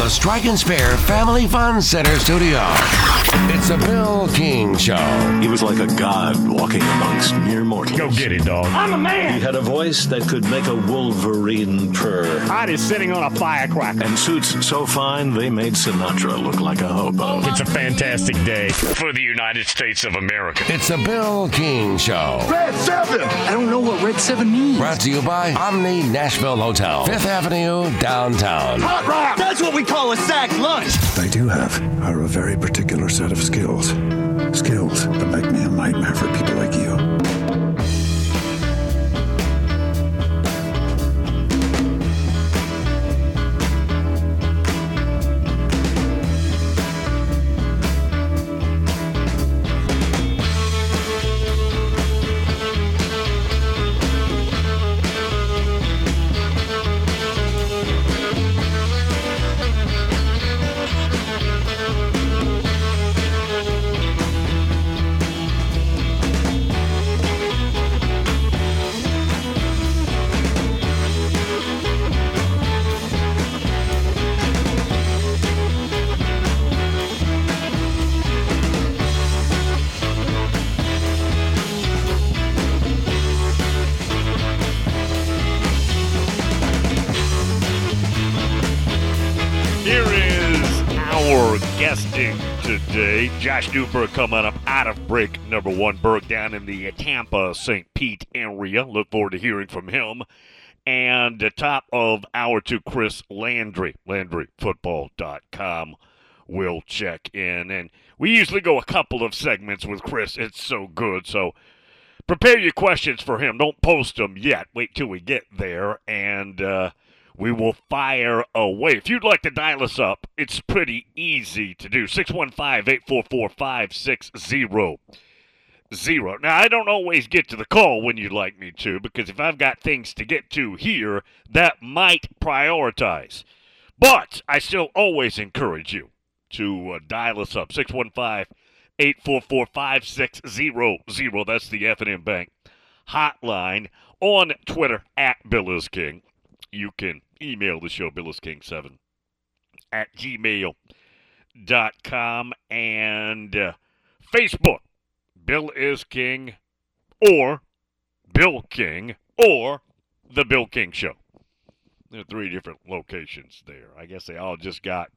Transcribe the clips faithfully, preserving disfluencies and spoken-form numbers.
the Strike and Spare Family Fun Center studio. It's a Bill King Show. He was like a god walking amongst mere mortals. Go get it, dog. I'm a man. He had a voice that could make a wolverine purr. Hot is sitting on a firecracker. And suits so fine they made Sinatra look like a hobo. It's a fantastic day for the United States of America. It's a Bill King Show. Red seven. I don't know what Red seven means. Brought to you by Omni Nashville Hotel, Fifth Avenue, downtown. Hot rock. That's what we call a sack lunch. I do have are a very particular set of skills. Skills that make me a nightmare for people like you. Today, Josh Newberg coming up out of break number one. Berg down in the Tampa Saint Pete area. Look forward to hearing from him. And the top of hour two, Chris Landry, Landry Football dot com will check in. And we usually go a couple of segments with Chris. It's so good. So prepare your questions for him. Don't post them yet. Wait till we get there. And, uh, we will fire away. If you'd like to dial us up, it's pretty easy to do. six one five, eight four four, five six zero zero. Now, I don't always get to the call when you'd like me to, because if I've got things to get to here, that might prioritize. But I still always encourage you to uh, dial us up. six one five, eight four four, five six zero zero. That's the F and M Bank hotline. On Twitter, at Bill is King. You can email the show, bill is king seven at gmail dot com, and uh, Facebook, Bill is King, or Bill King, or The Bill King Show. There are three different locations there. I guess they all just got,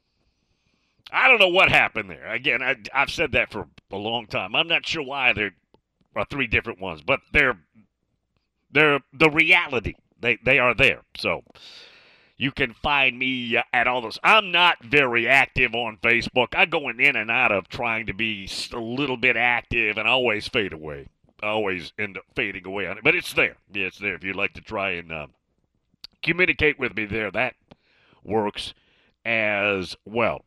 I don't know what happened there. Again, I, I've said that for a long time. I'm not sure why there are three different ones, but they're, they're the reality. They they are there, so you can find me uh, at all those. I'm not very active on Facebook. I go in and out of trying to be a little bit active and always fade away. I always end up fading away on it, but it's there. Yeah, it's there. If you'd like to try and uh, communicate with me there, that works as well.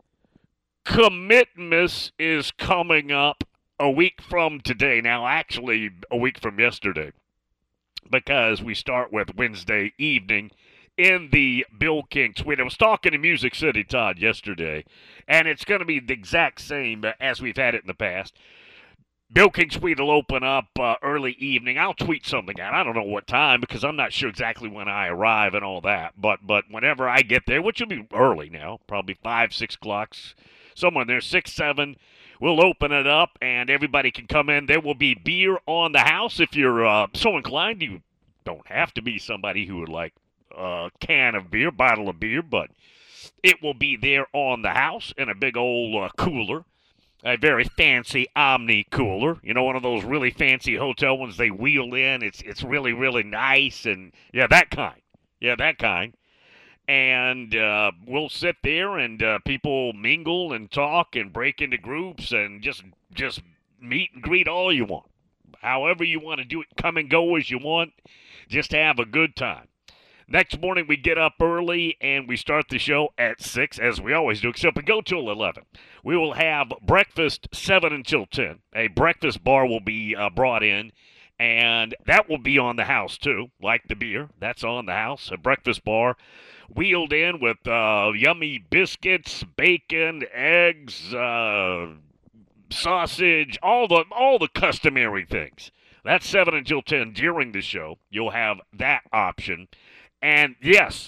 Commitmas is coming up a week from today. Now, actually, a week from yesterday, because we start with Wednesday evening in the Bill King Suite. I was talking to Music City Todd yesterday, and it's going to be the exact same as we've had it in the past. Bill King Suite will open up uh, early evening. I'll tweet something out. I don't know what time, because I'm not sure exactly when I arrive and all that. But but whenever I get there, which will be early now, probably five, six o'clock, somewhere there, six, seven, we'll open it up, and everybody can come in. There will be beer on the house. If you're uh, so inclined, you don't have to be somebody who would like a can of beer, bottle of beer, but it will be there on the house in a big old uh, cooler, a very fancy Omni cooler. You know, one of those really fancy hotel ones they wheel in. It's it's really, really nice, and yeah, that kind. Yeah, that kind. And uh, we'll sit there, and uh, people mingle and talk and break into groups and just just meet and greet all you want. However you want to do it, come and go as you want. Just have a good time. Next morning, we get up early, and we start the show at six, as we always do, except we go till eleven. We will have breakfast seven until ten. A breakfast bar will be uh, brought in, and that will be on the house, too, like the beer. That's on the house, a breakfast bar wheeled in with uh, yummy biscuits, bacon, eggs, uh, sausage, all the all the customary things. That's seven until ten during the show. You'll have that option. And, yes,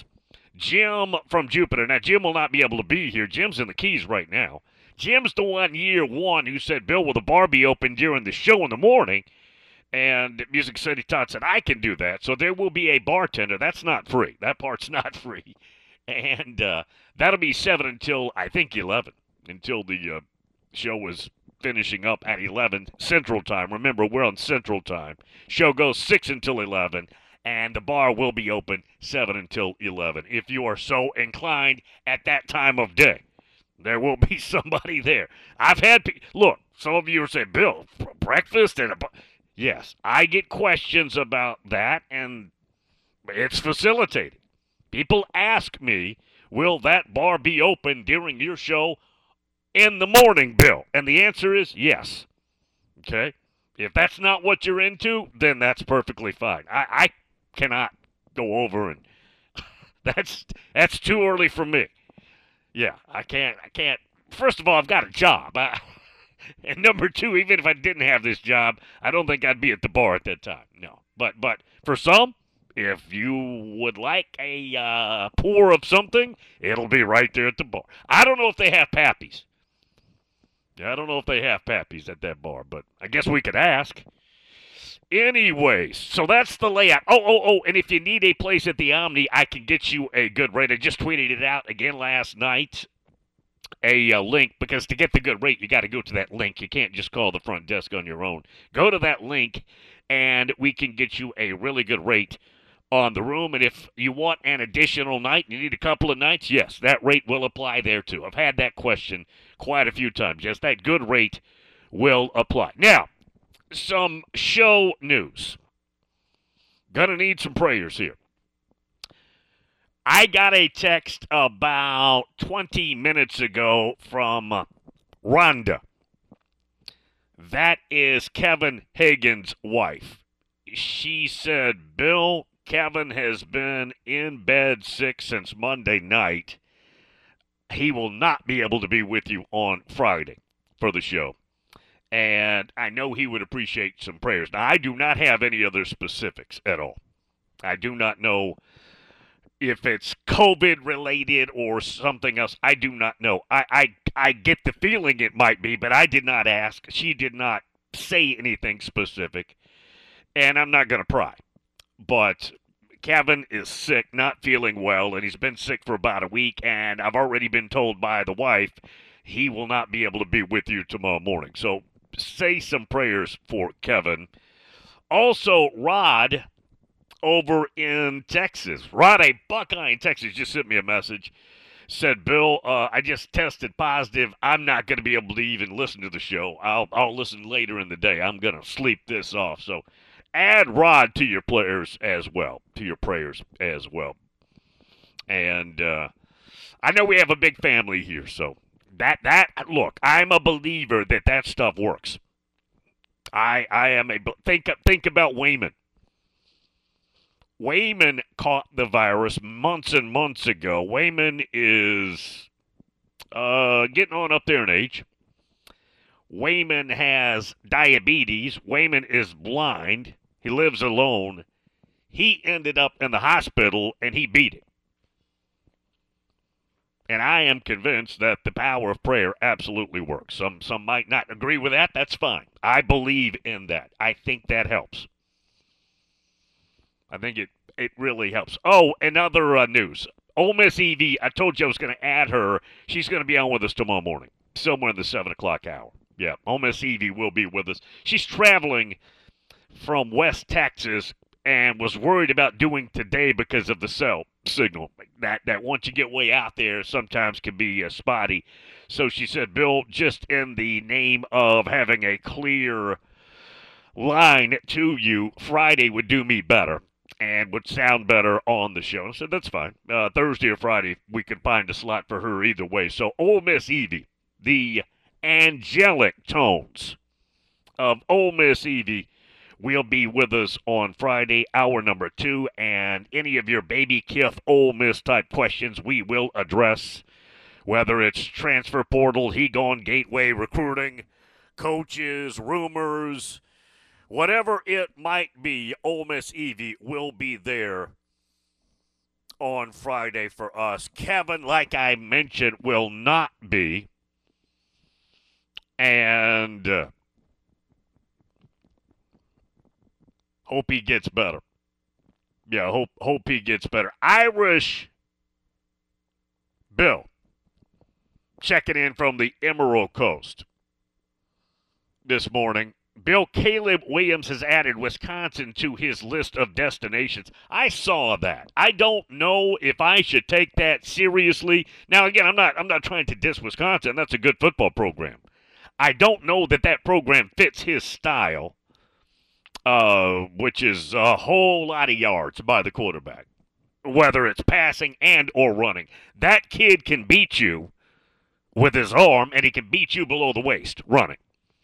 Jim from Jupiter. Now, Jim will not be able to be here. Jim's in the Keys right now. Jim's the one, year one, who said, Bill, will the bar be open during the show in the morning? And Music City Todd said, I can do that. So there will be a bartender. That's not free. That part's not free. And uh, that'll be seven until, I think, eleven, until the uh, show is finishing up at eleven Central Time. Remember, we're on Central Time. Show goes six until eleven, and the bar will be open seven until eleven. If you are so inclined at that time of day, there will be somebody there. I've had, pe- look, some of you are saying, Bill, breakfast and a bar. Yes, I get questions about that, and it's facilitated. People ask me, will that bar be open during your show in the morning, Bill? And the answer is yes. Okay? If that's not what you're into, then that's perfectly fine. I, I cannot go over and that's that's too early for me. Yeah, I can't I can't. First of all, I've got a job. I, and number two, even if I didn't have this job, I don't think I'd be at the bar at that time. No. But but for some, if you would like a uh, pour of something, it'll be right there at the bar. I don't know if they have Pappies. I don't know if they have Pappies at that bar, but I guess we could ask. Anyways, so that's the layout. Oh, oh, oh, and if you need a place at the Omni, I can get you a good rate. I just tweeted it out again last night, a uh, link, because to get the good rate, you got to go to that link. You can't just call the front desk on your own. Go to that link, and we can get you a really good rate on the room. And if you want an additional night, you need a couple of nights, yes, that rate will apply there too. I've had that question quite a few times. Yes, that good rate will apply. Now, some show news. Gonna need some prayers here. I got a text about twenty minutes ago from Rhonda. That is Kevin Hagen's wife. She said, Bill, Kevin has been in bed sick since Monday night. He will not be able to be with you on Friday for the show. And I know he would appreciate some prayers. Now, I do not have any other specifics at all. I do not know if it's COVID-related or something else. I do not know. I, I, I get the feeling it might be, but I did not ask. She did not say anything specific, and I'm not going to pry. But Kevin is sick, not feeling well, and he's been sick for about a week, and I've already been told by the wife he will not be able to be with you tomorrow morning. So say some prayers for Kevin. Also, Rod over in Texas. Rod, a Buckeye in Texas, just sent me a message. Said, Bill, uh, I just tested positive. I'm not going to be able to even listen to the show. I'll, I'll listen later in the day. I'm going to sleep this off. So add Rod to your prayers as well, to your prayers as well. And uh, I know we have a big family here, so that, that look, I'm a believer that that stuff works. I I am a, think, think about Wayman. Wayman caught the virus months and months ago. Wayman is uh, getting on up there in age. Wayman has diabetes. Wayman is blind. He lives alone. He ended up in the hospital, and he beat it. And I am convinced that the power of prayer absolutely works. Some some might not agree with that. That's fine. I believe in that. I think that helps. I think it, it really helps. Oh, another uh, news. Ole Miss Evie, I told you I was going to add her. She's going to be on with us tomorrow morning, somewhere in the seven o'clock hour. Yeah, Ole Miss Evie will be with us. She's traveling from West Texas and was worried about doing today because of the cell signal. That, that once you get way out there, sometimes can be uh, spotty. So she said, Bill, just in the name of having a clear line to you, Friday would do me better and would sound better on the show. I said, that's fine. Uh, Thursday or Friday, we can find a slot for her either way. So Ole Miss Evie, the angelic tones of Ole Miss Evie, will be with us on Friday, hour number two, and any of your baby Kith Ole Miss type questions we will address, whether it's transfer portal, he gone gateway, recruiting, coaches, rumors, whatever it might be. Ole Miss Evie will be there on Friday for us. Kevin, like I mentioned, will not be. And uh, hope he gets better. Yeah, hope hope he gets better. Irish Bill checking in from the Emerald Coast this morning. Bill, Caleb Williams has added Wisconsin to his list of destinations. I saw that. I don't know if I should take that seriously. Now, again, I'm not I'm not trying to diss Wisconsin. That's a good football program. I don't know that that program fits his style, uh, which is a whole lot of yards by the quarterback, whether it's passing and or running. That kid can beat you with his arm, and he can beat you below the waist running.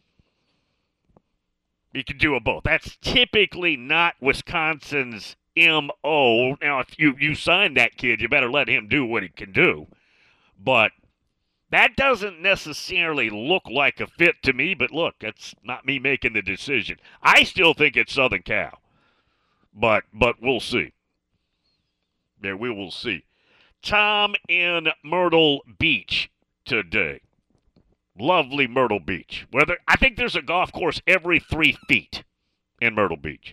You can do it both. That's typically not Wisconsin's M O. Now, if you, you sign that kid, you better let him do what he can do. But that doesn't necessarily look like a fit to me. But look, that's not me making the decision. I still think it's Southern Cal. But but we'll see. Yeah, we will see. Tom in Myrtle Beach today. Lovely Myrtle Beach. Whether I think there's a golf course every three feet in Myrtle Beach.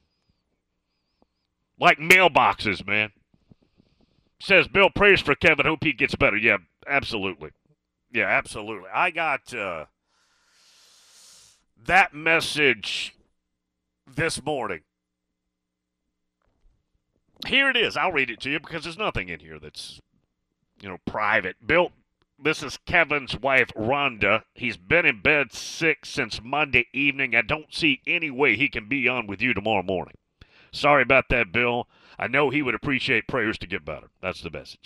Like mailboxes, man. Says Bill, prays for Kevin. Hope he gets better. Yeah, absolutely. Yeah, absolutely. I got uh, that message this morning. Here it is. I'll read it to you because there's nothing in here that's, you know, private. Bill, this is Kevin's wife, Rhonda. He's been in bed sick since Monday evening. I don't see any way he can be on with you tomorrow morning. Sorry about that, Bill. I know he would appreciate prayers to get better. That's the message.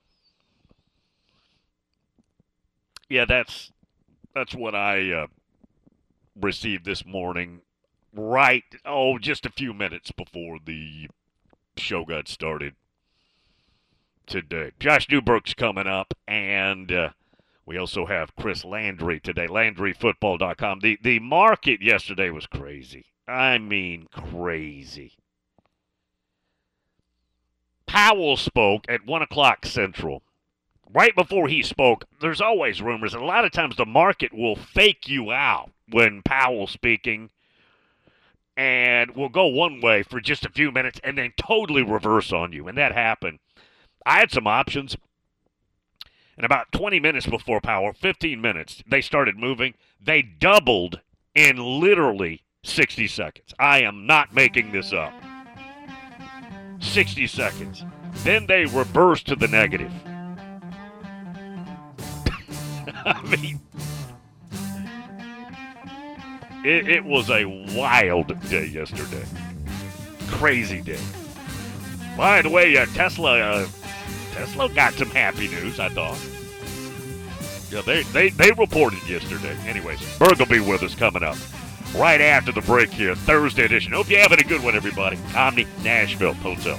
Yeah, that's that's what I uh, received this morning. Right, oh, just a few minutes before the show got started today. Josh Newberg's coming up, and uh, we also have Chris Landry today, Landry Football dot com. The, the market yesterday was crazy. I mean, crazy. Powell spoke at one o'clock Central. Right before he spoke, there's always rumors, and a lot of times the market will fake you out when Powell's speaking, and will go one way for just a few minutes and then totally reverse on you, and that happened. I had some options, and about twenty minutes before Powell, fifteen minutes, they started moving. They doubled in literally sixty seconds. I am not making this up. sixty seconds. Then they reversed to the negative. I mean, it, it was a wild day yesterday. Crazy day. By the way, uh, Tesla, uh, Tesla got some happy news, I thought. Yeah, they, they, they reported yesterday. Anyways, Berg will be with us coming up right after the break here, Thursday edition. Hope you're having a good one, everybody. Omni Nashville Hotel.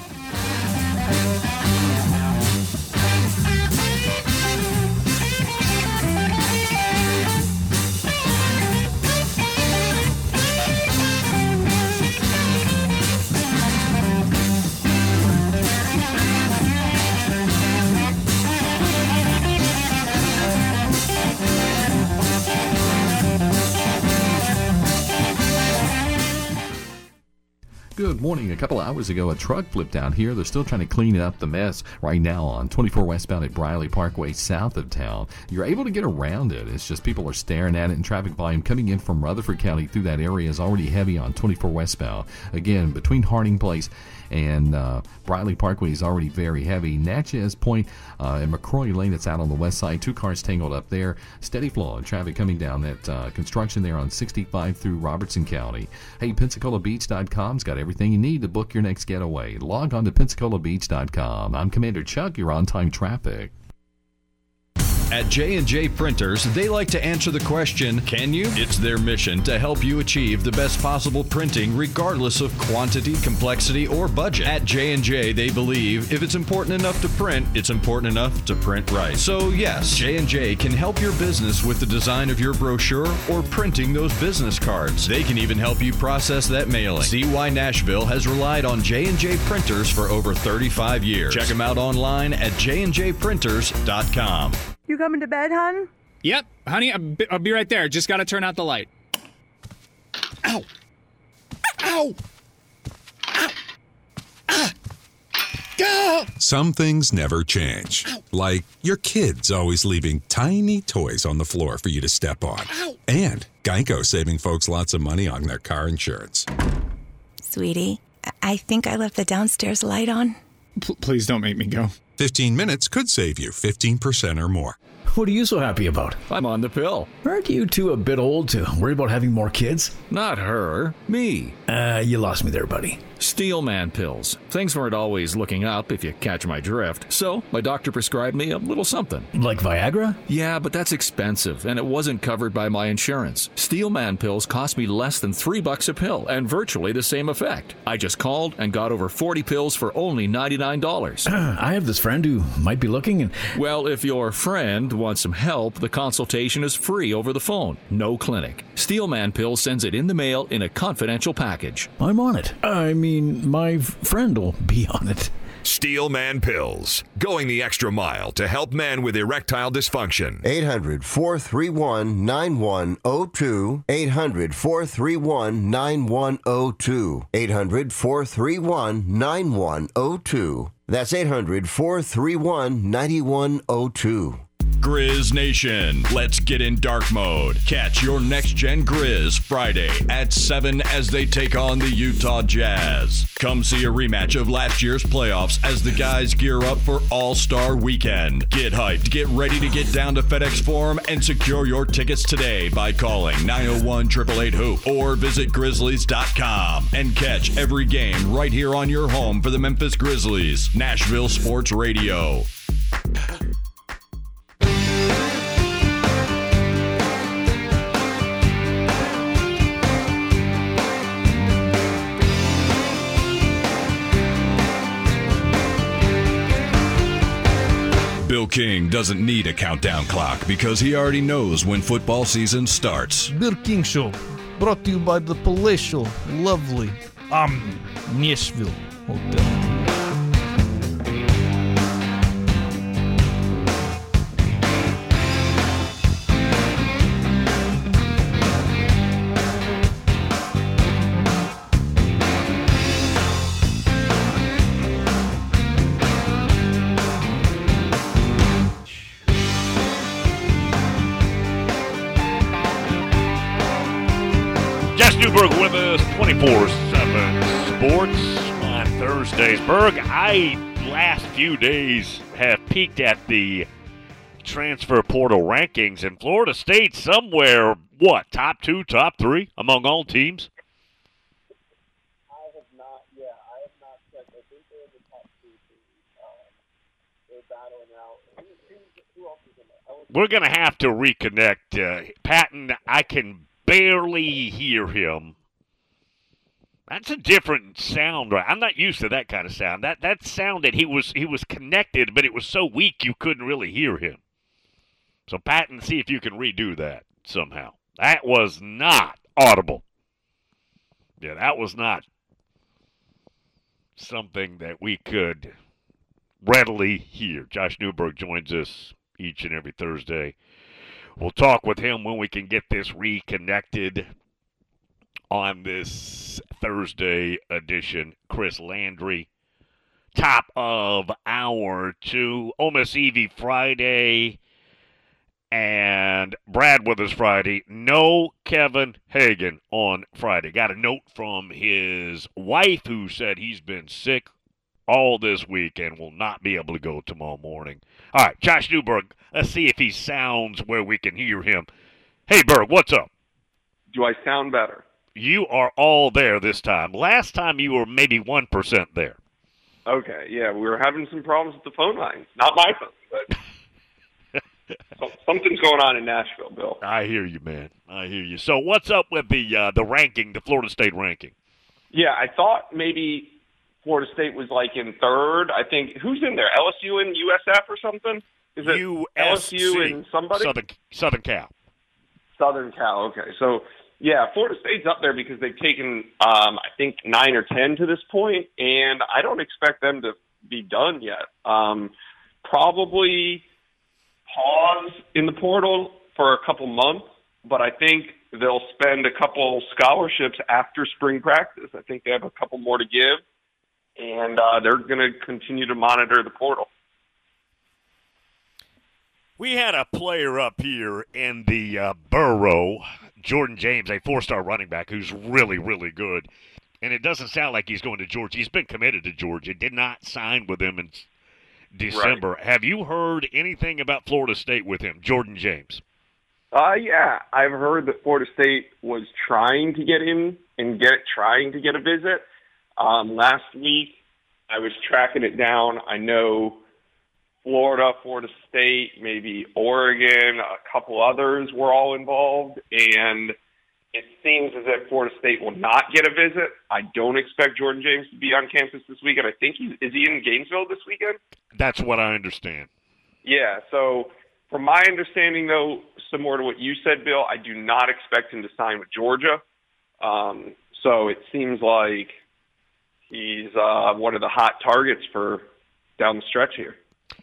Good morning. A couple hours ago, a truck flipped out here. They're still trying to clean up the mess right now on twenty-four westbound at Briley Parkway, south of town. You're able to get around it. It's just people are staring at it, and traffic volume coming in from Rutherford County through that area is already heavy on twenty-four westbound. Again, between Harding Place and uh, Briley Parkway is already very heavy. Natchez Point uh, and McCrory Lane, that's out on the west side. Two cars tangled up there. Steady flow of traffic coming down that uh, construction there on sixty-five through Robertson County. Hey, Pensacola Beach dot com's got everything you need to book your next getaway. Log on to Pensacola Beach dot com. I'm Commander Chuck. You're on time traffic. At J and J Printers, they like to answer the question, can you? It's their mission to help you achieve the best possible printing regardless of quantity, complexity, or budget. At J and J, they believe if it's important enough to print, it's important enough to print right. So yes, J and J can help your business with the design of your brochure or printing those business cards. They can even help you process that mailing. See why Nashville has relied on J and J Printers for over thirty-five years. Check them out online at j and j printers dot com. You coming to bed, hon? Yep, honey, I'll be, I'll be right there. Just gotta turn out the light. Ow! Ow! Ow! Ah! Ah! Some things never change. Ow. Like your kids always leaving tiny toys on the floor for you to step on. Ow. And Geico saving folks lots of money on their car insurance. Sweetie, I think I left the downstairs light on. P- please don't make me go. fifteen minutes could save you fifteen percent or more. What are you so happy about? I'm on the pill. Aren't you two a bit old to worry about having more kids? Not her, me. Uh, you lost me there, buddy. Steelman pills. Things weren't always looking up, if you catch my drift. So, my doctor prescribed me a little something. Like Viagra? Yeah, but that's expensive, and it wasn't covered by my insurance. Steelman pills cost me less than three bucks a pill, and virtually the same effect. I just called and got over forty pills for only ninety-nine dollars. I have this friend who might be looking and... Well, if your friend wants some help, the consultation is free over the phone. No clinic. Steelman Pills sends it in the mail in a confidential package. I'm on it. I mean, my friend will be on it. Steelman Pills, going the extra mile to help men with erectile dysfunction. eight hundred, four three one, nine one zero two. eight hundred, four three one, nine one zero two. eight hundred, four three one, nine one zero two. That's eight hundred, four three one, nine one zero two. Grizz Nation, let's get in dark mode. Catch your next-gen Grizz Friday at seven as they take on the Utah Jazz. Come see a rematch of last year's playoffs as the guys gear up for All-Star Weekend. Get hyped, get ready to get down to FedEx Forum and secure your tickets today by calling nine oh one, eight eight eight, hoop or visit grizzlies dot com and catch every game right here on your home for the Memphis Grizzlies. Nashville Sports Radio. Bill King doesn't need a countdown clock because he already knows when football season starts. Bill King Show, brought to you by the palatial, lovely, um, Nashville Hotel. Newberg with us, twenty-four seven Sports on Thursdays. Berg, I, last few days, have peeked at the transfer portal rankings, and Florida State somewhere, what, top two, top three among all teams? I have not, yeah, I have not checked. I think they're the top two teams. Um, they're battling out. Who, who else is in there? We're going to have to reconnect. Uh, Patton, I can barely hear him. That's a different sound, right? I'm not used to that kind of sound. That that sounded he was he was connected, but it was so weak you couldn't really hear him. So Patton, see if you can redo that somehow. That was not audible. Yeah, that was not something that we could readily hear. Josh Newberg joins us each and every Thursday. We'll talk with him when we can get this reconnected on this Thursday edition. Chris Landry, top of hour two, Ole Miss Evie Friday, and Brad with us Friday. No Kevin Hagan on Friday. Got a note from his wife who said he's been sick all this week and will not be able to go tomorrow morning. All right, Josh Newberg, let's see if he sounds where we can hear him. Hey, Berg, what's up? Do I sound better? You are all there this time. Last time you were maybe one percent there. Okay, yeah, we were having some problems with the phone lines. Not my phone, but So, something's going on in Nashville, Bill. I hear you, man. I hear you. So what's up with the uh, the ranking, the Florida State ranking? Yeah, I thought maybe Florida State was like in third. I think who's in there? L S U and U S F or something? Is it U L S S C, U and somebody? Southern Southern Cal. Southern Cal. Okay, so yeah, Florida State's up there because they've taken um, I think nine or ten to this point, and I don't expect them to be done yet. Um, probably pause in the portal for a couple months, but I think they'll spend a couple scholarships after spring practice. I think they have a couple more to give, and uh, they're going to continue to monitor the portal. We had a player up here in the uh, Borough, Jordan James, a four-star running back who's really, really good. And it doesn't sound like he's going to Georgia. He's been committed to Georgia, did not sign with them in December. Right. Have you heard anything about Florida State with him, Jordan James? Uh, yeah, I've heard that Florida State was trying to get in and get trying to get a visit. Um, last week, I was tracking it down. I know Florida, Florida State, maybe Oregon, a couple others were all involved, and it seems as if Florida State will not get a visit. I don't expect Jordan James to be on campus this weekend. I think he's is he in Gainesville this weekend? That's what I understand. Yeah, so from my understanding, though, similar to what you said, Bill, I do not expect him to sign with Georgia. Um, so it seems like he's uh, one of the hot targets for down the stretch here.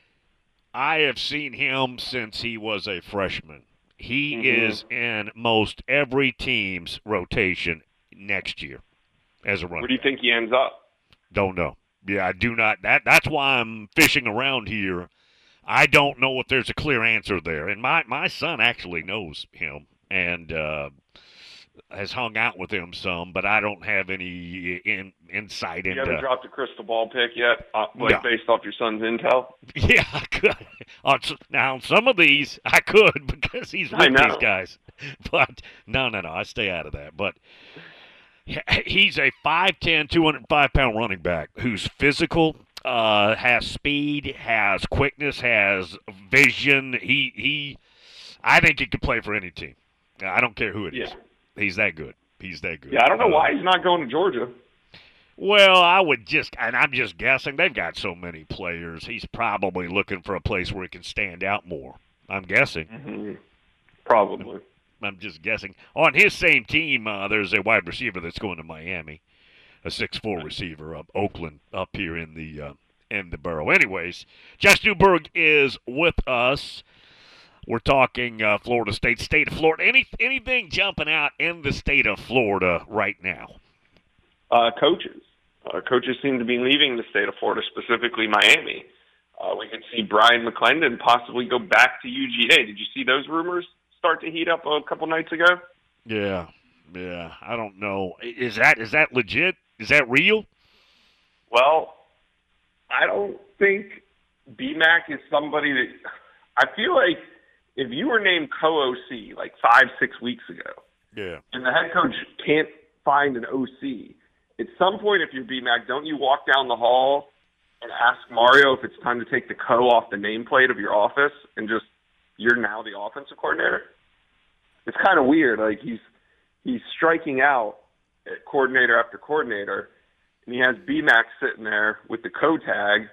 I have seen him since he was a freshman. He mm-hmm. is in most every team's rotation next year as a running back. Where do you think he ends up? Don't know. Yeah, I do not. That That's why I'm fishing around here. I don't know if there's a clear answer there. And my, my son actually knows him and uh, has hung out with him some, but I don't have any in, insight you into. You haven't dropped a crystal ball pick yet, uh, like no. based off your son's intel? Yeah, I could. On, now, on some of these, I could because he's with these guys. But no, no, no. I stay out of that. But he's a five ten, two hundred five pound running back who's physical, uh, has speed, has quickness, has vision. He, he, I think he could play for any team. I don't care who it yeah. is. He's that good. He's that good. Yeah, I don't know uh, why he's not going to Georgia. Well, I would just, and I'm just guessing, they've got so many players. He's probably looking for a place where he can stand out more. I'm guessing. Mm-hmm. Probably. I'm just guessing. On his same team, uh, there's a wide receiver that's going to Miami, a six foot four receiver up Oakland, up here in the uh, in the borough. Anyways, Jess Newberg is with us. We're talking uh, Florida State, state of Florida. Any anything jumping out in the state of Florida right now? Uh, coaches. Uh, coaches seem to be leaving the state of Florida, specifically Miami. Uh, we could see Brian McClendon possibly go back to U G A. Did you see those rumors start to heat up a couple nights ago? Yeah, yeah. I don't know. Is that is that legit? Is that real? Well, I don't think B MAC is somebody that – I feel like if you were named co-O C like five, six weeks ago, yeah, and the head coach can't find an O C, at some point if you're B MAC, don't you walk down the hall and ask Mario if it's time to take the co off the nameplate of your office and just you're now the offensive coordinator? It's kind of weird. Like he's he's striking out at coordinator after coordinator, and he has B MAC sitting there with the co tag,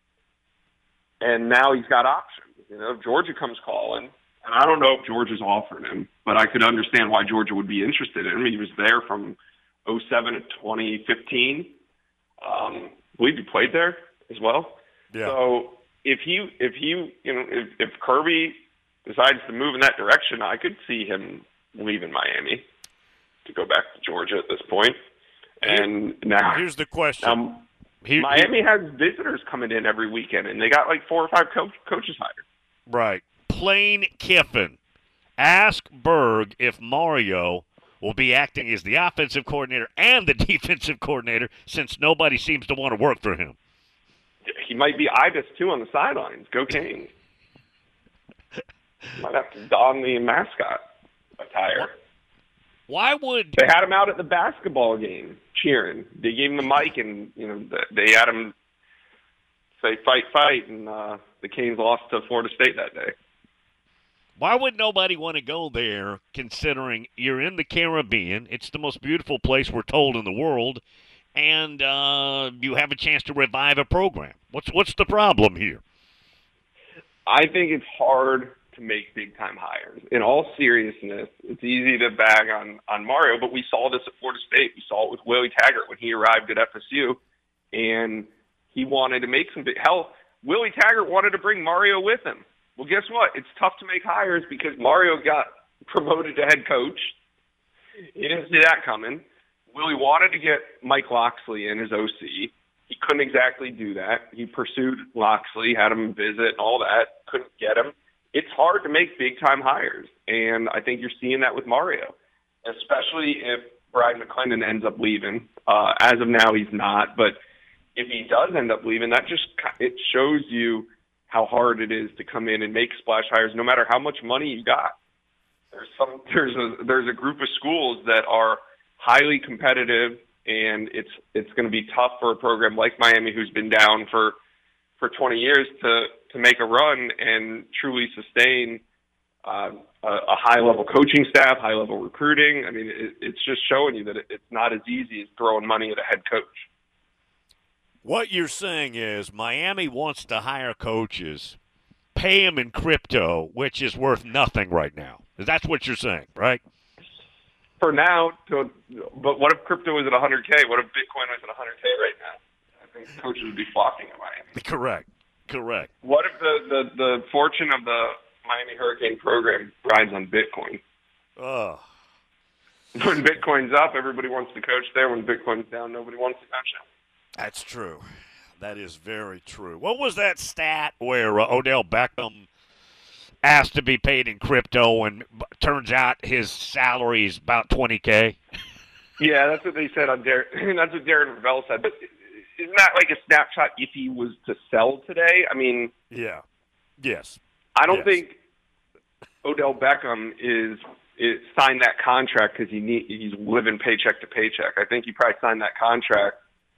and now he's got options. You know, if Georgia comes calling, and I don't know if Georgia's offering him, but I could understand why Georgia would be interested in him. He was there from oh seven to twenty fifteen. Um, I believe he played there as well. Yeah. So if he, if he, you know, if, if Kirby decides to move in that direction, I could see him leaving Miami to go back to Georgia at this point. And now, here's the question: um, Here, Miami has visitors coming in every weekend, and they got like four or five co- coaches hired. Right. Plain Kiffin. Ask Berg if Mario will be acting as the offensive coordinator and the defensive coordinator since nobody seems to want to work for him. He might be Ibis, too, on the sidelines. Go Canes. Might have to don the mascot attire. Why would... They had him out at the basketball game cheering. They gave him the mic, and you know they had him say, fight, fight, and uh, the Canes lost to Florida State that day. Why would nobody want to go there considering you're in the Caribbean? It's the most beautiful place we're told in the world, and uh, you have a chance to revive a program. What's what's the problem here? I think it's hard to make big-time hires. In all seriousness, it's easy to bag on, on Mario, but we saw this at Florida State. We saw it with Willie Taggart when he arrived at F S U, and he wanted to make some big – hell, Willie Taggart wanted to bring Mario with him. Well, guess what? It's tough to make hires because Mario got promoted to head coach. He didn't see that coming. Willie wanted to get Mike Loxley in as O C. He couldn't exactly do that. He pursued Loxley, had him visit and all that, couldn't get him. It's hard to make big-time hires, and I think you're seeing that with Mario, especially if Brian McClendon ends up leaving. Uh, as of now, he's not, but if he does end up leaving, that just it shows you how hard it is to come in and make splash hires, no matter how much money you got. There's some there's a there's a group of schools that are highly competitive, and it's it's going to be tough for a program like Miami, who's been down for for twenty years, to to make a run and truly sustain uh, a, a high level coaching staff, high level recruiting. I mean, it, it's just showing you that it, it's not as easy as throwing money at a head coach. What you're saying is Miami wants to hire coaches, pay them in crypto, which is worth nothing right now. That's what you're saying, right? For now, to, but what if crypto was at one hundred K? What if Bitcoin was at one hundred K right now? I think coaches would be flocking to Miami. Correct. Correct. What if the, the, the fortune of the Miami Hurricane program rides on Bitcoin? Oh. When Bitcoin's up, everybody wants to coach there. When Bitcoin's down, nobody wants to coach there. That's true. That is very true. What was that stat where uh, Odell Beckham asked to be paid in crypto, and b- turns out his salary is about twenty K? Yeah, that's what they said on Darren. That's what Darren Ravel said. But isn't that like a snapshot if he was to sell today? I mean, yeah, yes. I don't yes. think Odell Beckham is, is signed that contract because he need, he's living paycheck to paycheck. I think he probably signed that contract.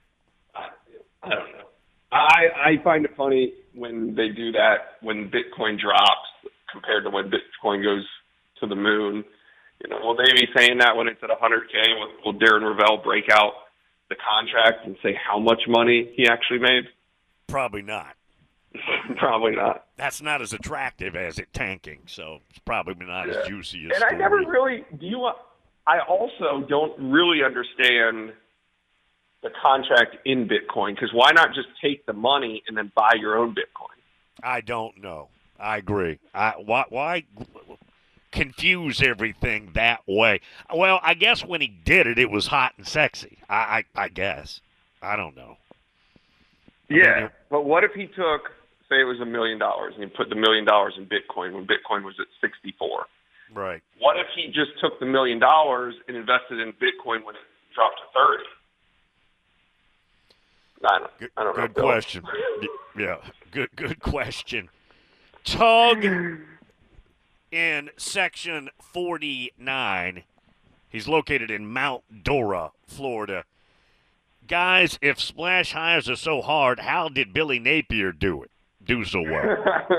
I don't know. I, I find it funny when they do that when Bitcoin drops compared to when Bitcoin goes to the moon. You know, will they be saying that when it's at one hundred K? Will, will Darren Ravel break out the contract and say how much money he actually made? Probably not. Probably not. That's not as attractive as it tanking, so it's probably not Yeah. as juicy as And story. I never really do you. I also don't really understand the contract in Bitcoin, because why not just take the money and then buy your own Bitcoin? I don't know. I agree. I, why, why confuse everything that way? Well, I guess when he did it, it was hot and sexy. I, I, I guess. I don't know. Yeah, I mean, but what if he took, say it was a million dollars, and he put the million dollars in Bitcoin when Bitcoin was at sixty-four? Right. What if he just took the million dollars and invested in Bitcoin when it dropped to thirty? I don't, good, I don't know. good question. Yeah, good good question. Tug in section forty-nine. He's located in Mount Dora, Florida. Guys, if splash hires are so hard, how did Billy Napier do it? Do so well?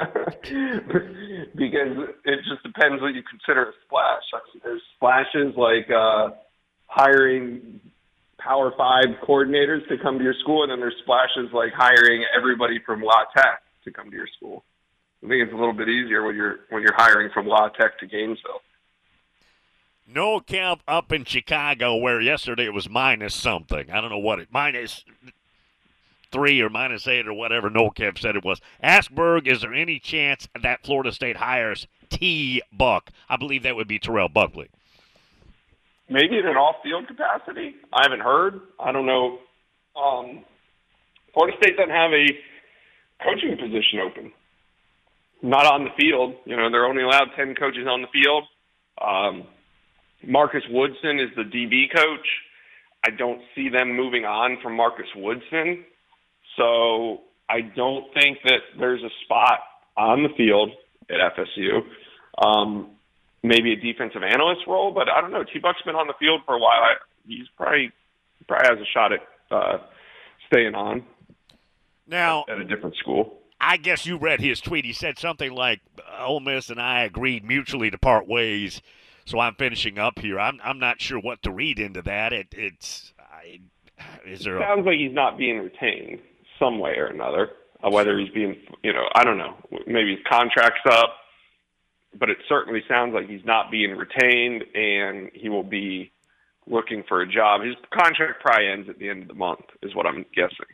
Because it just depends what you consider a splash. There's splashes like uh, hiring Power Five coordinators to come to your school, and then there's splashes like hiring everybody from La Tech to come to your school. I think it's a little bit easier when you're when you're hiring from La Tech to Gainesville. No camp up in Chicago where yesterday it was minus something. I don't know what it minus three or minus eight or whatever No Camp said it was. Asberg, is there any chance that Florida State hires T. Buck? I believe that would be Terrell Buckley. Maybe in an off-field capacity. I haven't heard. I don't know. Um, Florida State doesn't have a coaching position open. Not on the field. You know, they're only allowed ten coaches on the field. Um, Marcus Woodson is the D B coach. I don't see them moving on from Marcus Woodson. So I don't think that there's a spot on the field at F S U. Um, maybe a defensive analyst role, but I don't know. T-Buck's been on the field for a while. I, he's probably probably has a shot at uh, staying on now at, at a different school. I guess you read his tweet. He said something like, Ole Miss and I agreed mutually to part ways, so I'm finishing up here. I'm I'm not sure what to read into that. It it's I, is there? It sounds a, like he's not being retained some way or another. Uh, whether he's being, you know, I don't know. Maybe his contract's up, but it certainly sounds like he's not being retained, and he will be looking for a job. His contract probably ends at the end of the month, is what I'm guessing.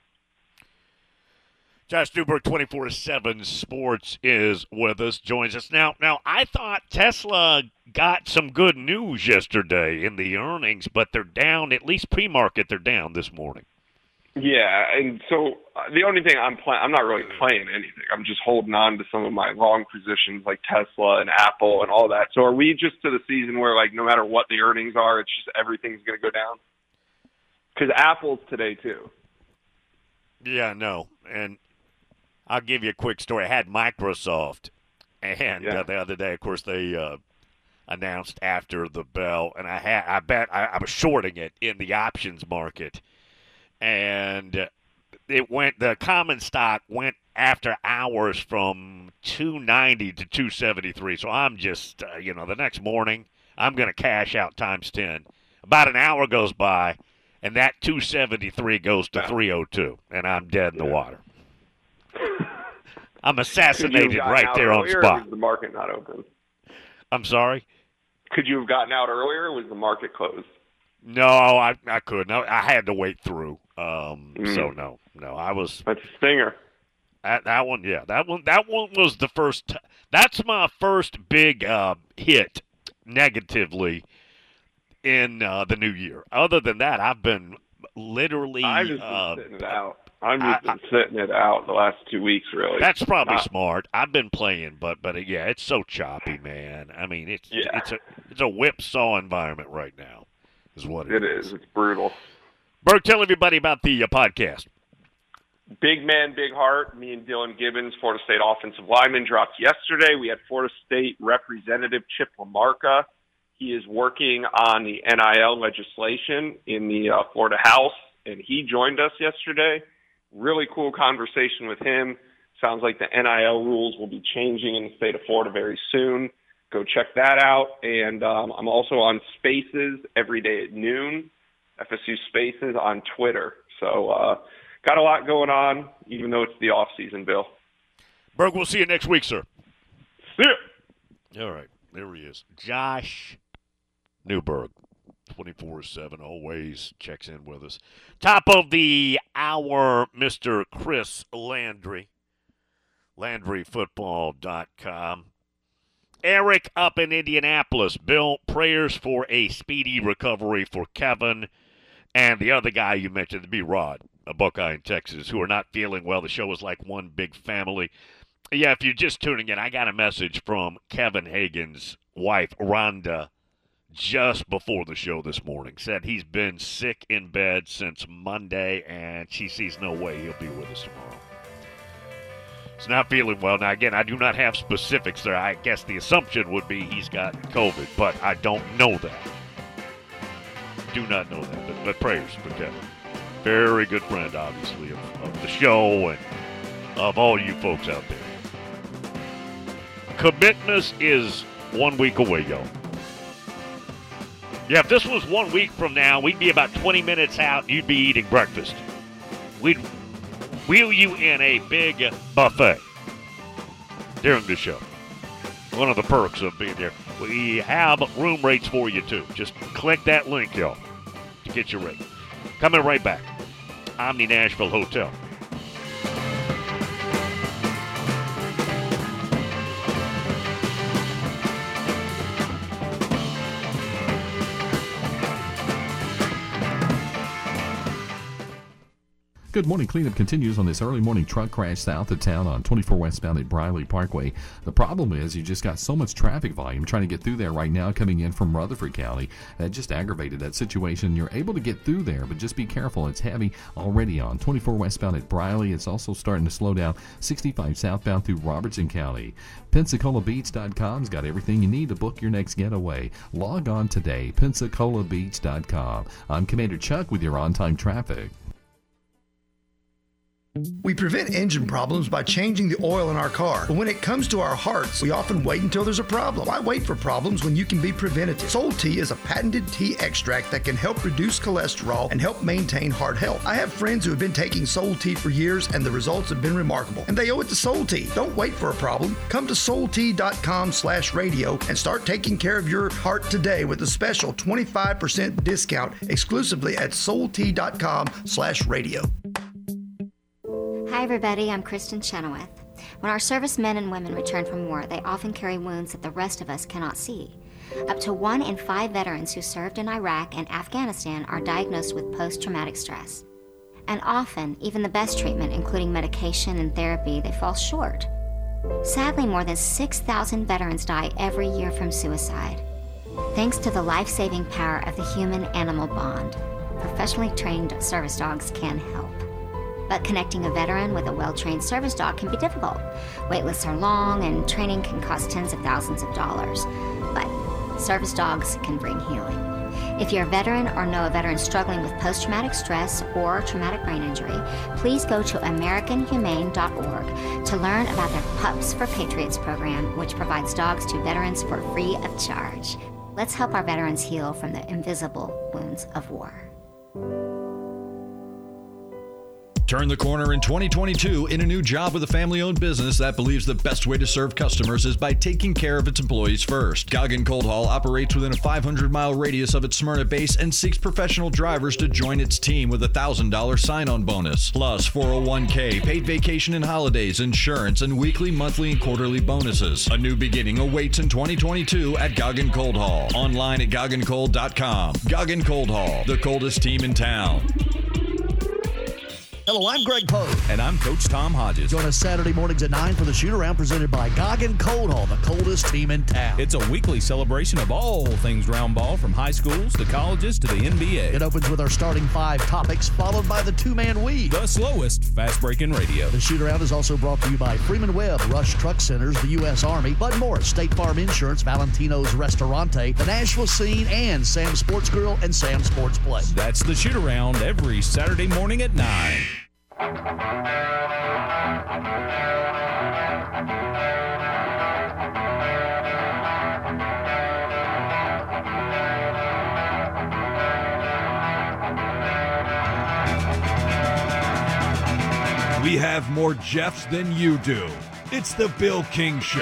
Josh Newberg, twenty-four seven Sports, is with us, joins us. Now, now, I thought Tesla got some good news yesterday in the earnings, but they're down, at least pre-market, they're down this morning. Yeah, and so uh, the only thing I'm playing, I'm not really playing anything. I'm just holding on to some of my long positions like Tesla and Apple and all that. So are we just to the season where, like, no matter what the earnings are, it's just everything's going to go down? Because Apple's today, too. Yeah, no, and I'll give you a quick story. I had Microsoft, and Yeah. uh, the other day, of course, they uh, announced after the bell, and I had, I bet I, I was shorting it in the options market, and it went. The common stock went after hours from two ninety to two seventy-three. So I'm just, uh, you know, the next morning I'm going to cash out times ten. About an hour goes by, and that two seventy-three goes to three oh two, and I'm dead in the water. I'm assassinated right there on spot. Was the market not open? I'm sorry? Could you have gotten out earlier, or was the market closed? No, I I couldn't. I, I had to wait through. Um, Mm. So no, no, I was. That's a stinger. That that one, yeah, that one, that one was the first. T- that's my first big uh, hit negatively in uh, the new year. Other than that, I've been literally. I've just been uh, sitting it out. I've just I- been sitting it out the last two weeks, really. That's probably Not- smart. I've been playing, but but yeah, it's so choppy, man. I mean, it's Yeah. it's a it's a whipsaw environment right now, is what it, It is. It's brutal. Berg, tell everybody about the uh, podcast. Big man, big heart. Me and Dylan Gibbons, Florida State offensive lineman, dropped yesterday. We had Florida State Representative Chip LaMarca. He is working on the N I L legislation in the uh, Florida House, and he joined us yesterday. Really cool conversation with him. Sounds like the N I L rules will be changing in the state of Florida very soon. Go check that out. And um, I'm also on Spaces every day at noon, F S U Spaces on Twitter. So uh, got a lot going on, even though it's the off season, Bill. Berg, we'll see you next week, sir. See ya. All right, there he is. Josh Newberg, twenty-four seven, always checks in with us. Top of the hour, Mister Chris Landry, Landry Football dot com. Eric up in Indianapolis. Bill, prayers for a speedy recovery for Kevin and the other guy you mentioned, the B-Rod, a Buckeye in Texas, who are not feeling well. The show is like one big family. Yeah, if you're just tuning in, I got a message from Kevin Hagan's wife, Rhonda, just before the show this morning. Said he's been sick in bed since Monday, and she sees no way he'll be with us tomorrow. He's not feeling well. Now, again, I do not have specifics there. I guess the assumption would be he's got COVID, but I don't know that. Do not know that, but, but prayers for Kevin. Very good friend, obviously, of, of the show and of all you folks out there. Commitment is one week away, y'all. Yeah, if this was one week from now, we'd be about twenty minutes out and you'd be eating breakfast. We'd wheel you in a big buffet during the show. One of the perks of being there. We have room rates for you, too. Just click that link, y'all, to get your rate. Coming right back. Omni Nashville Hotel. Good morning. Cleanup continues on this early morning truck crash south of town on twenty-four westbound at Briley Parkway. The problem is you just got so much traffic volume trying to get through there right now coming in from Rutherford County. That just aggravated that situation. You're able to get through there, but just be careful. It's heavy already on twenty-four westbound at Briley. It's also starting to slow down sixty-five southbound through Robertson County. Pensacola Beach dot com's got everything you need to book your next getaway. Log on today, Pensacola Beach dot com. I'm Commander Chuck with your on-time traffic. We prevent engine problems by changing the oil in our car. But when it comes to our hearts, we often wait until there's a problem. Why wait for problems when you can be preventative? Soul Tea is a patented tea extract that can help reduce cholesterol and help maintain heart health. I have friends who have been taking Soul Tea for years and the results have been remarkable. And they owe it to Soul Tea. Don't wait for a problem. Come to soul tea dot com slash radio and start taking care of your heart today with a special twenty-five percent discount exclusively at soul tea dot com slash radio. Hi everybody, I'm Kristen Chenoweth. When our servicemen and women return from war, they often carry wounds that the rest of us cannot see. Up to one in five veterans who served in Iraq and Afghanistan are diagnosed with post-traumatic stress. And often, even the best treatment, including medication and therapy, they fall short. Sadly, more than six thousand veterans die every year from suicide. Thanks to the life-saving power of the human-animal bond, professionally trained service dogs can help. But connecting a veteran with a well-trained service dog can be difficult. Wait lists are long and training can cost tens of thousands of dollars. But service dogs can bring healing. If you're a veteran or know a veteran struggling with post-traumatic stress or traumatic brain injury, please go to american humane dot org to learn about their Pups for Patriots program, which provides dogs to veterans for free of charge. Let's help our veterans heal from the invisible wounds of war. Turn the corner in twenty twenty-two in a new job with a family-owned business that believes the best way to serve customers is by taking care of its employees first. Goggin Cold Haul operates within a five hundred mile radius of its Smyrna base and seeks professional drivers to join its team with a one thousand dollars sign-on bonus, plus four oh one k, paid vacation and holidays, insurance, and weekly, monthly, and quarterly bonuses. A new beginning awaits in twenty twenty-two at Goggin Cold Haul. Online at goggin cold dot com. Goggin Cold Haul, the coldest team in town. Hello, I'm Greg Poe. And I'm Coach Tom Hodges. Join us Saturday mornings at nine for the shoot-around presented by Goggin Cold Haul, the coldest team in town. It's a weekly celebration of all things round ball, from high schools to colleges to the N B A. It opens with our starting five topics, followed by the two-man weave. The slowest fast-breaking radio. The shoot-around is also brought to you by Freeman Webb, Rush Truck Centers, the U S Army, Bud Morris, State Farm Insurance, Valentino's Restaurante, the Nashville Scene, and Sam's Sports Grill and Sam's Sports Play. That's the shoot-around every Saturday morning at nine. We have more Jeffs than you do. It's the Bill King Show.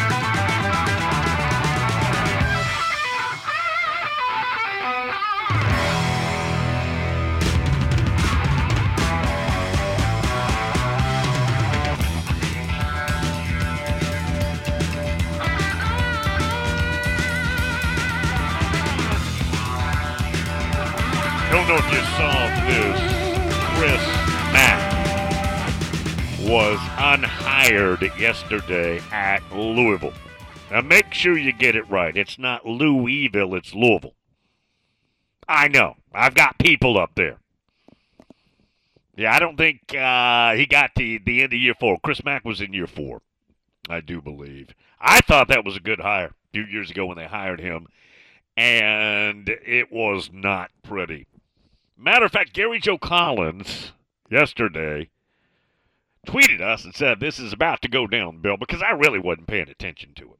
Don't know if you saw this. Chris Mack was unhired yesterday at Louisville. Now make sure you get it right. It's not Louisville, it's Louisville. I know. I've got people up there. Yeah, I don't think uh, he got to the end of year four. Chris Mack was in year four, I do believe. I thought that was a good hire a few years ago when they hired him, and it was not pretty. Matter of fact, Gary Joe Collins yesterday tweeted us and said, this is about to go down, Bill, because I really wasn't paying attention to it.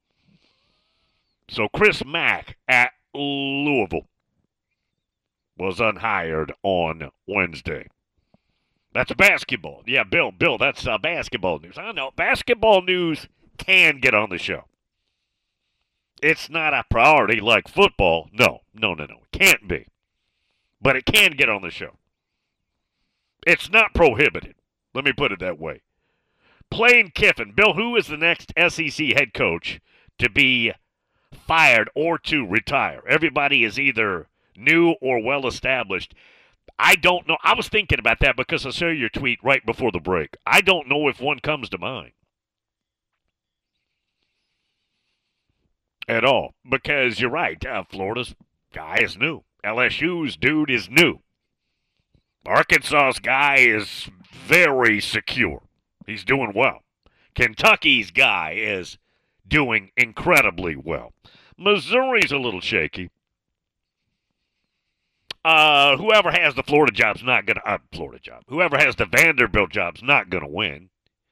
So Chris Mack at Louisville was unhired on Wednesday. That's basketball. Yeah, Bill, Bill, that's uh, basketball news. I know, basketball news can get on the show. It's not a priority like football. No, no, no, no. It can't be. But it can get on the show. It's not prohibited. Let me put it that way. Lane Kiffin. Bill, who is the next S E C head coach to be fired or to retire? Everybody is either new or well-established. I don't know. I was thinking about that because I saw your tweet right before the break. I don't know if one comes to mind at all, because you're right. Uh, Florida's guy is new. L S U's dude is new. Arkansas's guy is very secure. He's doing well. Kentucky's guy is doing incredibly well. Missouri's a little shaky. Uh, whoever has the Florida job's not going to, uh, Florida job, whoever has the Vanderbilt job's not going to win.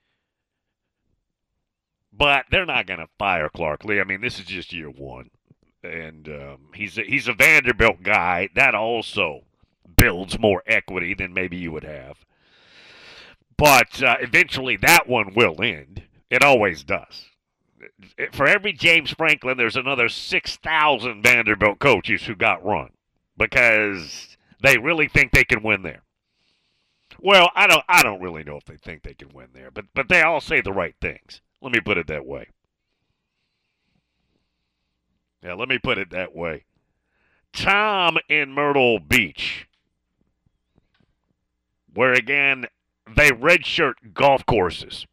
But they're not going to fire Clark Lee. I mean, this is just year one. And um, he's, a, he's a Vanderbilt guy. That also builds more equity than maybe you would have. But uh, eventually that one will end. It always does. For every James Franklin, there's another six thousand Vanderbilt coaches who got run because they really think they can win there. Well, I don't I don't really know if they think they can win there, but but they all say the right things. Let me put it that way. Yeah, let me put it that way. Tom in Myrtle Beach, where again they redshirt golf courses,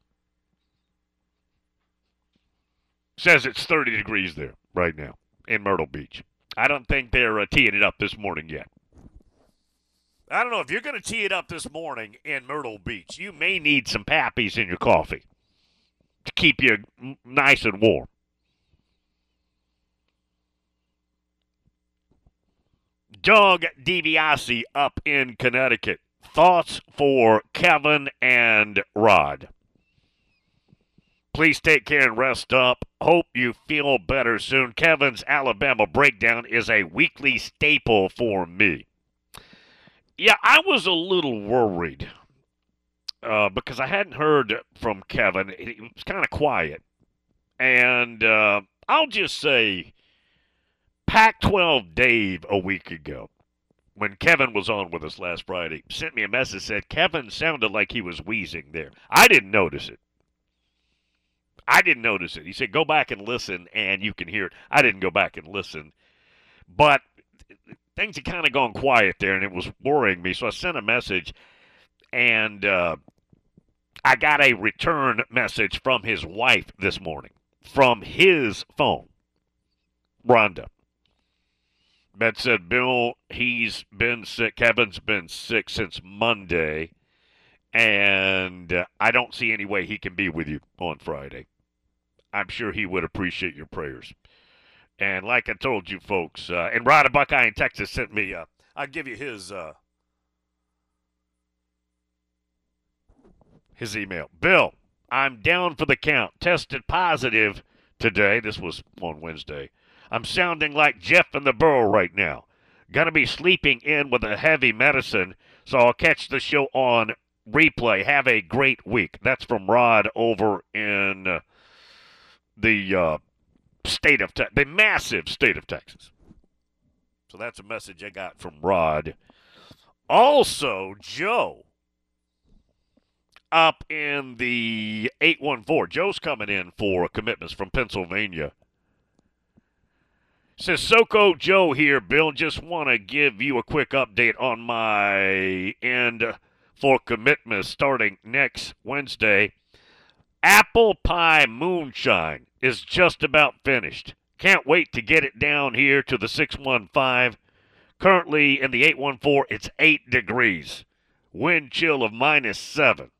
says it's thirty degrees there right now in Myrtle Beach. I don't think they're uh, teeing it up this morning yet. I don't know. If you're going to tee it up this morning in Myrtle Beach, you may need some Pappies in your coffee to keep you nice and warm. Doug DiBiase up in Connecticut. Thoughts for Kevin and Rod. Please take care and rest up. Hope you feel better soon. Kevin's Alabama Breakdown is a weekly staple for me. Yeah, I was a little worried uh, because I hadn't heard from Kevin. It was kind of quiet. And uh, I'll just say Pac twelve Dave a week ago, when Kevin was on with us last Friday, sent me a message, said Kevin sounded like he was wheezing there. I didn't notice it. I didn't notice it. He said, go back and listen, and you can hear it. I didn't go back and listen. But things had kind of gone quiet there, and it was worrying me. So I sent a message, and uh, I got a return message from his wife this morning, from his phone, Rhonda. That said, Bill, he's been sick. Kevin's been sick since Monday, and uh, I don't see any way he can be with you on Friday. I'm sure he would appreciate your prayers. And like I told you folks, uh, and Rod Buckeye in Texas sent me, uh, I'll give you his, uh, his email. Bill, I'm down for the count. Tested positive today. This was on Wednesday. I'm sounding like Jeff in the Burrow right now. Gonna be sleeping in with a heavy medicine, so I'll catch the show on replay. Have a great week. That's from Rod over in uh, the uh, state of Texas, the massive state of Texas. So that's a message I got from Rod. Also, Joe up in the eight one four. Joe's coming in for commitments from Pennsylvania. Says, Soko Joe here, Bill. Just want to give you a quick update on my end for commitments starting next Wednesday. Apple Pie Moonshine is just about finished. Can't wait to get it down here to the six one five. Currently in the eight one four, it's eight degrees. Wind chill of minus seven.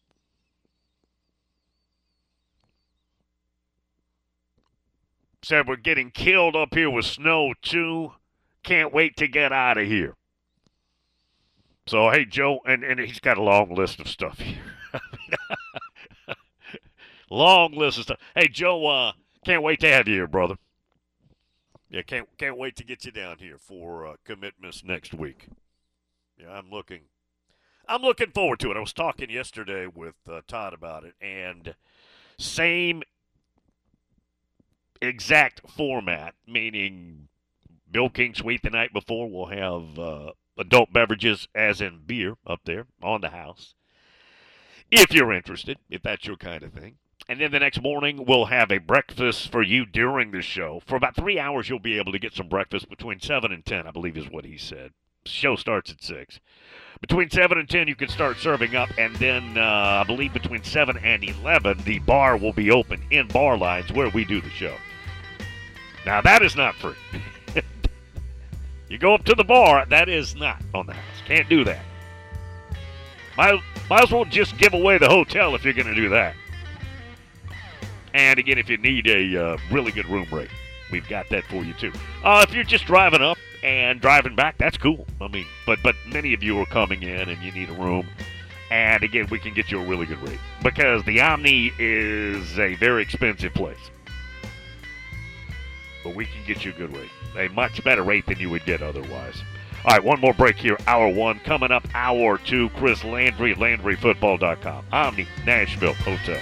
Said we're getting killed up here with snow, too. Can't wait to get out of here. So, hey, Joe, and, and he's got a long list of stuff here. Long list of stuff. Hey, Joe, uh, can't wait to have you here, brother. Yeah, can't can't wait to get you down here for uh, commitments next week. Yeah, I'm looking, I'm looking forward to it. I was talking yesterday with uh, Todd about it, and same exact format, meaning Bill King Suite the night before. We'll have uh, adult beverages, as in beer, up there on the house, if you're interested, if that's your kind of thing. And then the next morning, we'll have a breakfast for you during the show. For about three hours, you'll be able to get some breakfast between seven and ten, I believe is what he said. Show starts at six. Between seven and ten, you can start serving up, and then uh, I believe between seven and eleven, the bar will be open in bar lines where we do the show. Now, that is not free. You go up to the bar, that is not on the house. Can't do that. Might, might as well just give away the hotel if you're going to do that. And again, if you need a uh, really good room rate, we've got that for you too. Uh, if you're just driving up and driving back, that's cool. I mean, but but many of you are coming in and you need a room. And again, we can get you a really good rate because the Omni is a very expensive place. But we can get you a good rate. A much better rate than you would get otherwise. All right, one more break here. Hour one. Coming up, hour two. Chris Landry at Landry Football dot com. Omni Nashville Hotel.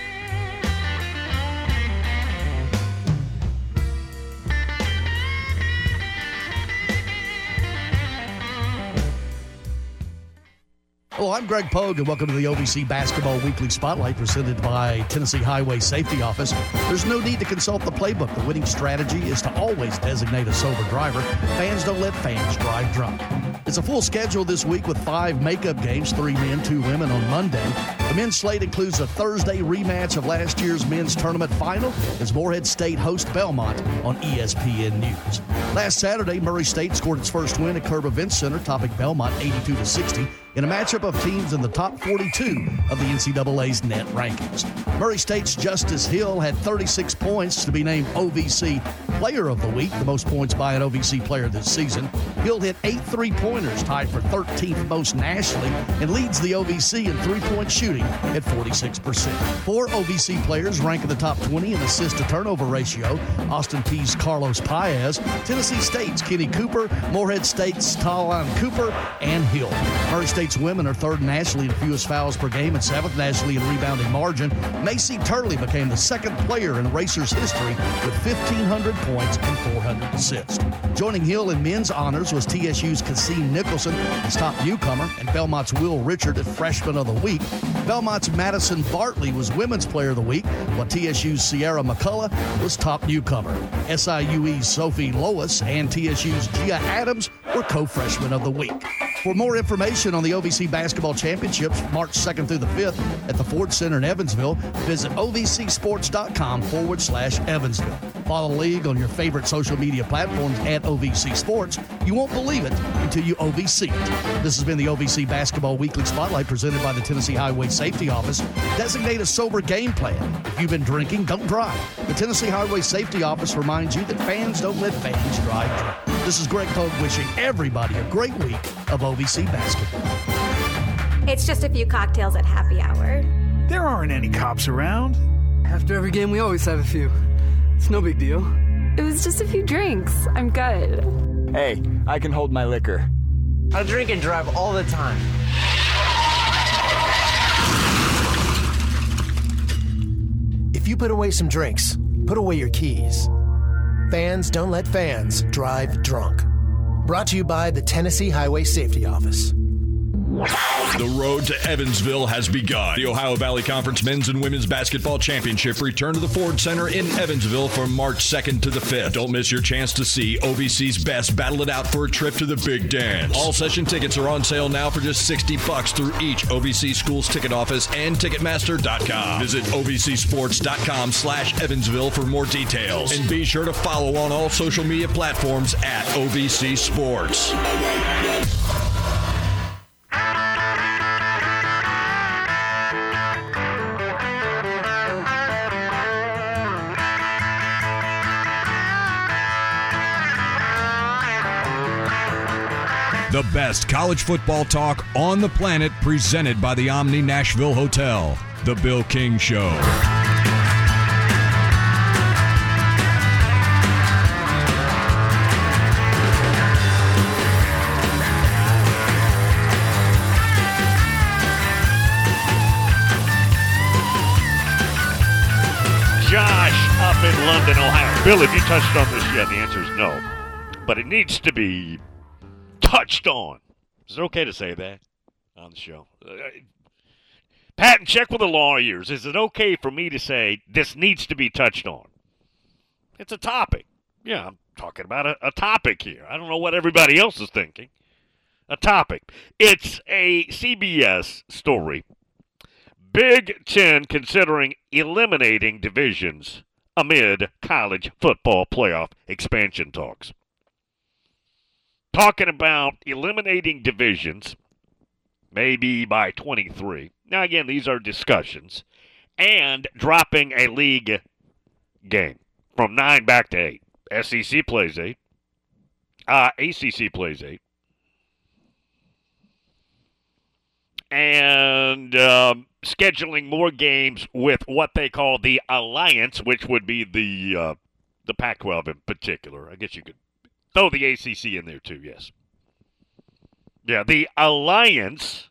Hello, I'm Greg Pogue, and welcome to the O V C Basketball Weekly Spotlight presented by Tennessee Highway Safety Office. There's no need to consult the playbook. The winning strategy is to always designate a sober driver. Fans don't let fans drive drunk. It's a full schedule this week with five makeup games, three men, two women on Monday. The men's slate includes a Thursday rematch of last year's men's tournament final as Morehead State host Belmont on E S P N News. Last Saturday, Murray State scored its first win at Curb Event Center, topping Belmont eighty-two to sixty. In a matchup of teams in the top forty-two of the N C double A's net rankings. Murray State's Justice Hill had thirty-six points to be named O V C Player of the Week, the most points by an O V C player this season. Hill hit eight three-pointers, tied for thirteenth most nationally, and leads the O V C in three-point shooting at forty-six percent. Four O V C players rank in the top twenty in assist-to-turnover ratio. Austin Peay's Carlos Paez, Tennessee State's Kenny Cooper, Morehead State's Talon Cooper, and Hill. Murray State State's women are third nationally in fewest fouls per game and seventh nationally in rebounding margin. Macy Turley became the second player in Racers history with fifteen hundred points and four hundred assists. Joining Hill in men's honors was T S U's Kasim Nicholson as top newcomer and Belmont's Will Richard as freshman of the week. Belmont's Madison Bartley was women's player of the week, while T S U's Sierra McCullough was top newcomer. S I U E's Sophie Lois and T S U's Gia Adams were co-freshmen of the week. For more information on the O V C Basketball Championships, March second through the fifth at the Ford Center in Evansville, visit ovcsports.com forward slash Evansville. Follow the league on your favorite social media platforms at O V C Sports. You won't believe it until you O V C it. This has been the O V C Basketball Weekly Spotlight presented by the Tennessee Highway Safety Office. Designate a sober game plan. If you've been drinking, don't drive. The Tennessee Highway Safety Office reminds you that fans don't let fans drive drunk. This is Greg Pogue wishing everybody a great week of O V C basketball. It's just a few cocktails at happy hour. There aren't any cops around. After every game, we always have a few. It's no big deal. It was just a few drinks. I'm good. Hey, I can hold my liquor. I drink and drive all the time. If you put away some drinks, put away your keys. Fans don't let fans drive drunk. Brought to you by the Tennessee Highway Safety Office. The road to Evansville has begun. The Ohio Valley Conference Men's and Women's Basketball Championship return to the Ford Center in Evansville from March second to the fifth. Don't miss your chance to see O V C's best battle it out for a trip to the Big Dance. All session tickets are on sale now for just sixty bucks through each O V C school's ticket office and Ticketmaster dot com. Visit ovcsports.com slash Evansville for more details. And be sure to follow on all social media platforms at O V C Sports. The best college football talk on the planet, presented by the Omni Nashville Hotel. The Bill King Show. Josh up in London, Ohio. Bill, have you touched on this yet? The answer is no. But it needs to be touched on. Is it okay to say that on the show? Uh, Pat, and check with the lawyers. Is it okay for me to say this needs to be touched on? It's a topic. Yeah, I'm talking about a, a topic here. I don't know what everybody else is thinking. A topic. It's a C B S story. Big Ten considering eliminating divisions amid college football playoff expansion talks. Talking about eliminating divisions, maybe by twenty-three. Now, again, these are discussions. And dropping a league game from nine back to eight. S E C plays eight. Uh, A C C plays eight. And um, scheduling more games with what they call the Alliance, which would be the uh, the Pac twelve in particular. I guess you could throw the A C C in there too, yes. Yeah, the Alliance,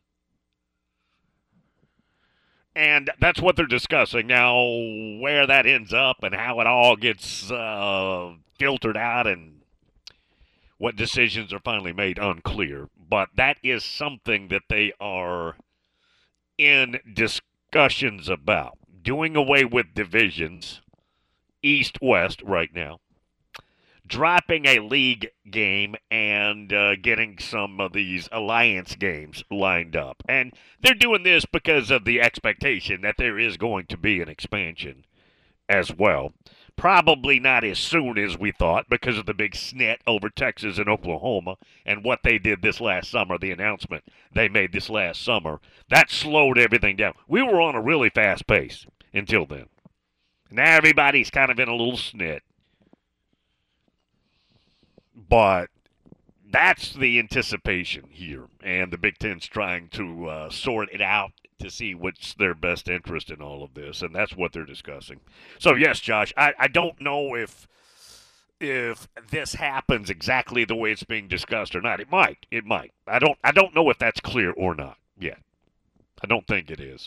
and that's what they're discussing. Now, where that ends up and how it all gets uh, filtered out and what decisions are finally made, unclear. But that is something that they are in discussions about. Doing away with divisions, East-West right now. Dropping a league game and uh, getting some of these alliance games lined up. And they're doing this because of the expectation that there is going to be an expansion as well. Probably not as soon as we thought because of the big snit over Texas and Oklahoma and what they did this last summer, the announcement they made this last summer. That slowed everything down. We were on a really fast pace until then. Now everybody's kind of in a little snit. But that's the anticipation here, and the Big Ten's trying to uh, sort it out to see what's their best interest in all of this, and that's what they're discussing. So, yes, Josh, I, I don't know if if this happens exactly the way it's being discussed or not. It might. It might. I don't I don't know if that's clear or not yet. I don't think it is.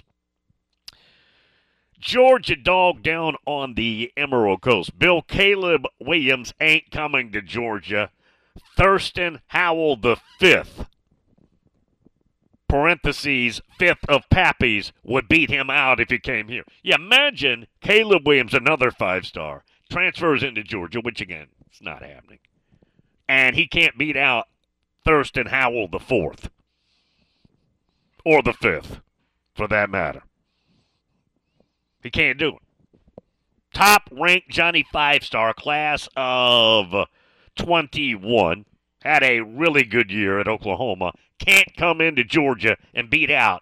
Georgia dog down on the Emerald Coast. Bill Caleb Williams ain't coming to Georgia. Thurston Howell the fifth, parentheses, fifth of Pappies, would beat him out if he came here. Yeah, imagine Caleb Williams, another five-star, transfers into Georgia, which, again, it's not happening. And he can't beat out Thurston Howell the fourth, or the fifth, for that matter. He can't do it. Top-ranked Johnny Five-Star, class of twenty-one, had a really good year at Oklahoma, can't come into Georgia and beat out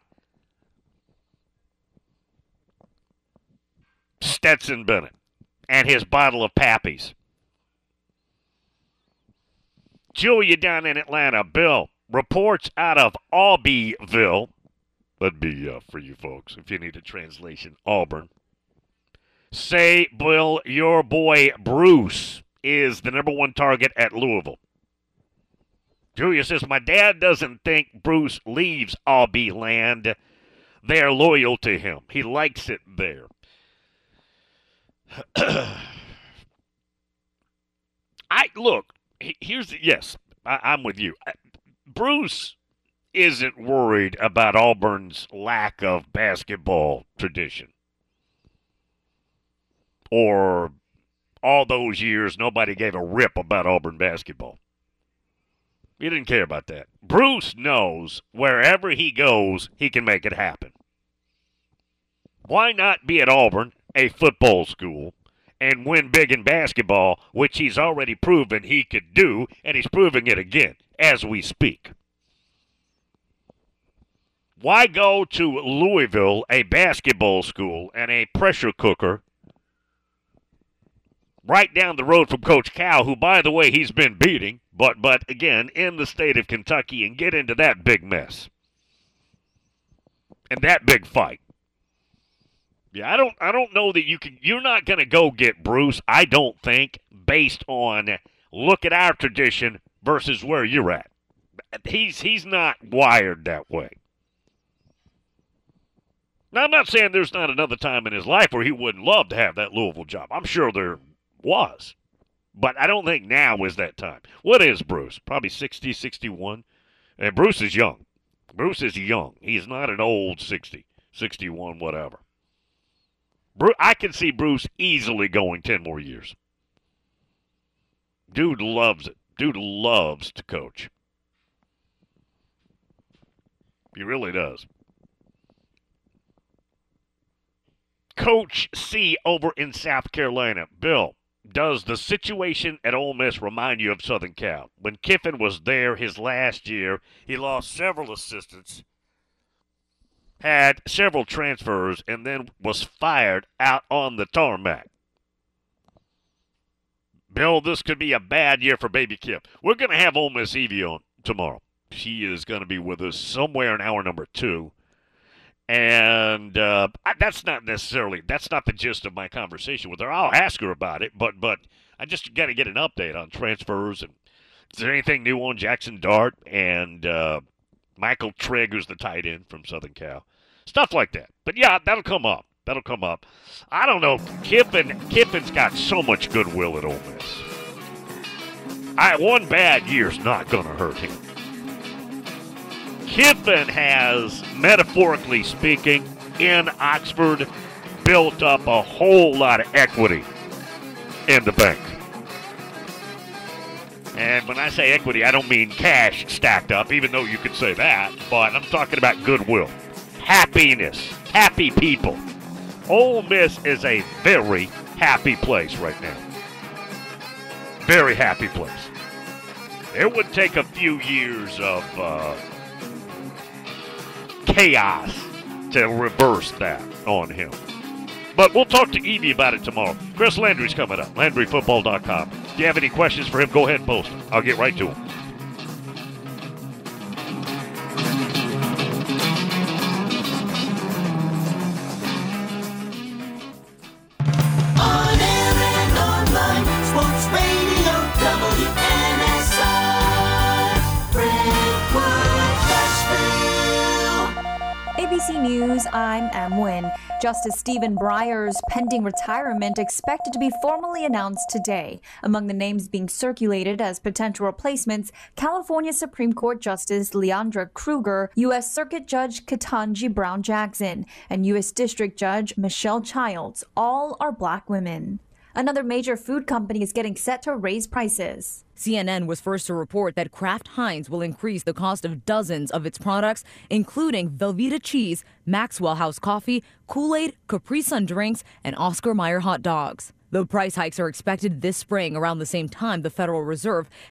Stetson Bennett and his bottle of Pappies. Julia down in Atlanta. Bill, reports out of Aubeville. That'd be uh, for you folks, if you need a translation, Auburn. Say, Bill, your boy Bruce is the number one target at Louisville. Julia says, my dad doesn't think Bruce leaves Aubie land. They're loyal to him. He likes it there. I look, here's the, yes, I, I'm with you. Bruce isn't worried about Auburn's lack of basketball tradition. Or all those years nobody gave a rip about Auburn basketball. He didn't care about that. Bruce knows wherever he goes, he can make it happen. Why not be at Auburn, a football school, and win big in basketball, which he's already proven he could do, and he's proving it again as we speak? Why go to Louisville, a basketball school, and a pressure cooker right down the road from Coach Cal, who, by the way, he's been beating, but, but again, in the state of Kentucky, and get into that big mess and that big fight? Yeah, I don't I don't know that you can, you're not going to go get Bruce, I don't think, based on look at our tradition versus where you're at. He's he's not wired that way. Now, I'm not saying there's not another time in his life where he wouldn't love to have that Louisville job. I'm sure there was. But I don't think now is that time. What is Bruce? Probably sixty, sixty-one. And Bruce is young. Bruce is young. He's not an old sixty, sixty-one, whatever. Bruce, I can see Bruce easily going ten more years. Dude loves it. Dude loves to coach. He really does. Coach C over in South Carolina. Bill, does the situation at Ole Miss remind you of Southern Cal? When Kiffin was there his last year, he lost several assistants, had several transfers, and then was fired out on the tarmac. Bill, this could be a bad year for Baby Kip. We're going to have Ole Miss Evie on tomorrow. She is going to be with us somewhere in hour number two. And uh, I, that's not necessarily, that's not the gist of my conversation with her. I'll ask her about it, but but I just got to get an update on transfers. And is there anything new on Jackson Dart and uh, Michael Trigg, who's the tight end from Southern Cal? Stuff like that. But, yeah, that'll come up. That'll come up. I don't know. Kiffin, Kiffin's got so much goodwill at Ole Miss. I, one bad year's not going to hurt him. Kiffin has, metaphorically speaking, in Oxford, built up a whole lot of equity in the bank. And when I say equity, I don't mean cash stacked up, even though you could say that, but I'm talking about goodwill, happiness, happy people. Ole Miss is a very happy place right now. Very happy place. It would take a few years of uh, chaos to reverse that on him. But we'll talk to Evie about it tomorrow. Chris Landry's coming up, Landry Football dot com. If you have any questions for him, go ahead and post them. I'll get right to them. On air and online, Sports Radio W N S R, Brentwood, Nashville. A B C News, I'm Em Wynn. Justice Stephen Breyer's pending retirement expected to be formally announced today. Among the names being circulated as potential replacements, California Supreme Court Justice Leandra Kruger, U S Circuit Judge Ketanji Brown Jackson, and U S District Judge Michelle Childs. All are black women. Another major food company is getting set to raise prices. C N N was first to report that Kraft Heinz will increase the cost of dozens of its products, including Velveeta cheese, Maxwell House coffee, Kool-Aid, Capri Sun drinks, and Oscar Mayer hot dogs. The price hikes are expected this spring around the same time the Federal Reserve